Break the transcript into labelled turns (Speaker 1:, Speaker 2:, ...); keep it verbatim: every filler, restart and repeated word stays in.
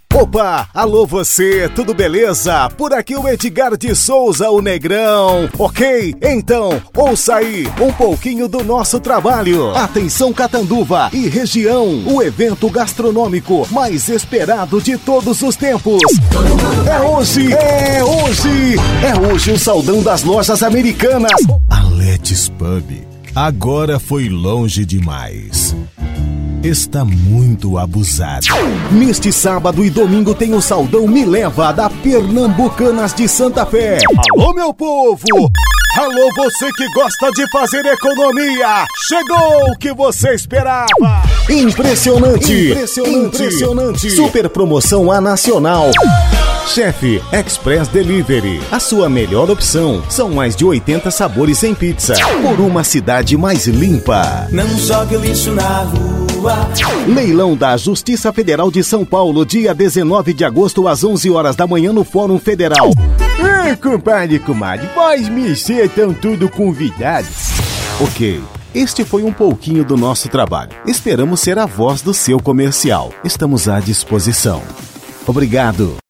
Speaker 1: Opa, alô você, tudo beleza? Por aqui o Edgar de Souza, o Negrão. Ok? Então, ouça aí um pouquinho do nosso trabalho. Atenção Catanduva e região, o evento gastronômico mais esperado de todos os tempos. É hoje, é hoje, é hoje o Saldão das Lojas Americanas. A Let's Pub agora foi longe demais. Está muito abusado. Neste sábado e domingo tem o Saldão Me Leva da Pernambucanas de Santa Fé. Alô, meu povo! Alô, você que gosta de fazer economia! Chegou o que você esperava! Impressionante! Impressionante! Impressionante! Super promoção A Nacional. Chefe Express Delivery, a sua melhor opção. São mais de oitenta sabores em pizza, por uma cidade mais limpa.
Speaker 2: Não jogue lixo na rua.
Speaker 1: Leilão da Justiça Federal de São Paulo, dia dezenove de agosto, às onze horas da manhã, no Fórum Federal.
Speaker 3: Ah, compadre, comadre, vós me estão tudo convidados.
Speaker 1: Ok. Este foi um pouquinho do nosso trabalho. Esperamos ser a voz do seu comercial. Estamos à disposição. Obrigado.